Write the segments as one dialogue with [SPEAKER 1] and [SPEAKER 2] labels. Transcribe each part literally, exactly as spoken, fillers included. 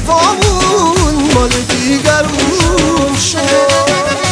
[SPEAKER 1] وفامون مال دیگرون شد.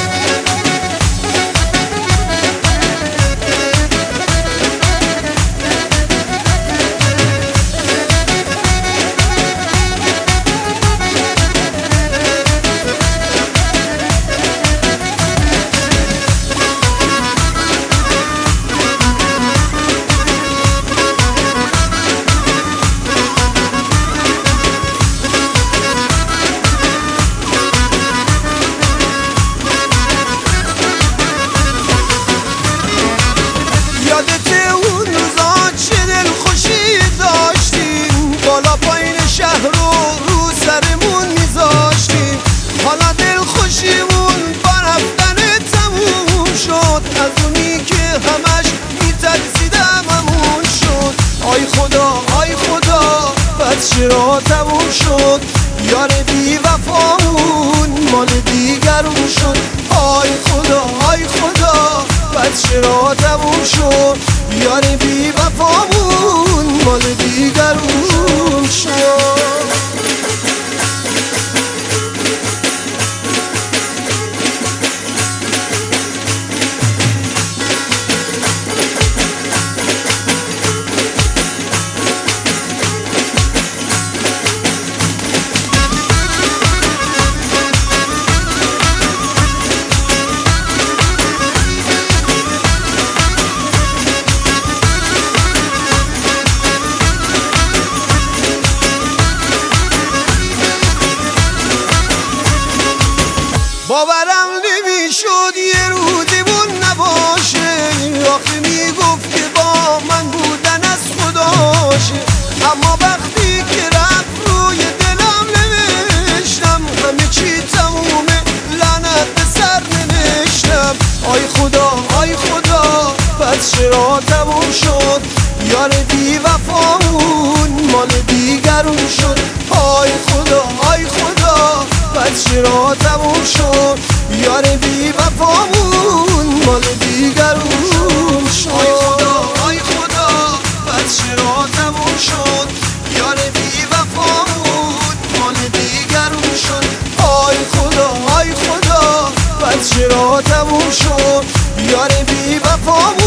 [SPEAKER 1] یادت اون روزا چه دلخوشی داشتیم، بالا پایین شهر رو رو سرمون میذاشتیم. حالا دلخوشیمون با رفتن تموم شد، از اونی که همش میترسیدم همون شد. آی خدا آی خدا بس چرا تموم شد، یار بی وفامون مال دیگرون شد. آی خدا آی خدا بس چرا تموم شد، یار بی وفامون مال دیگرون شد. باورم نمیشد یه روزیمون نباشه، آخه میگفت که با من بودن از خداشه. اما وقتی که رفت روی دلم نوشتم، همه چی تمومه لعنت به سر نوشتم. آی خدا آی خدا پس چرا تموم شد، یار بی وفامون مال دیگرون شد. آی خدا آی خدا پس چرا تموم شد، یار بی وفامون مال دیگرون شد. آی خدا آی خدا پس چرا تموم شد، یار بی وفامون مال دیگرون شد. آی خدا آی خدا پس چرا تموم شد، یار بی وفامون